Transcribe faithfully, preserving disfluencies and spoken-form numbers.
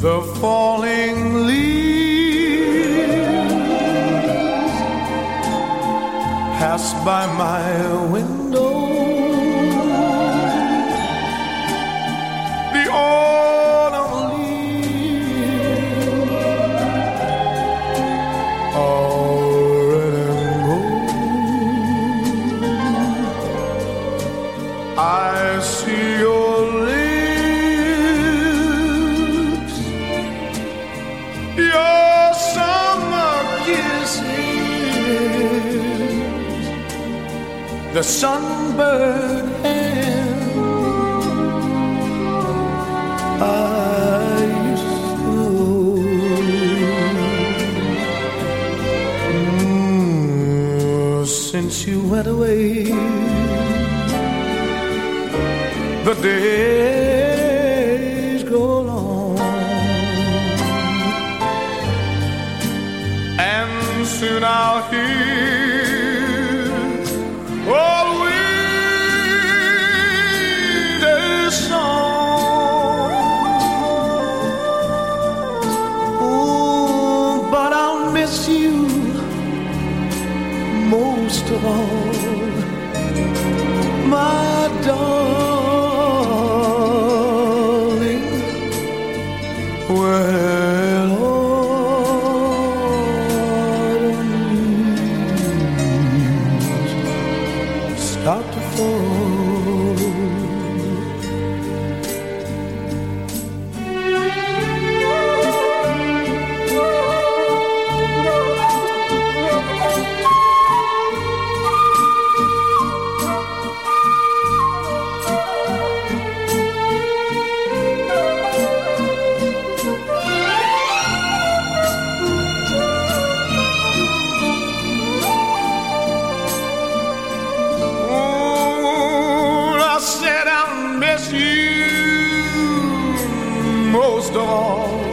the falling leaves pass by my window. The autumn leaves are red and gold. I see your lips, your summer kisses, the sunburned hand I used to hold. Mm, since you went away, the days grow long, and soon I'll hear all winter's song. Oh, but I'll miss you most of all, my darling. Well, autumn leaves start to fall. Most of all,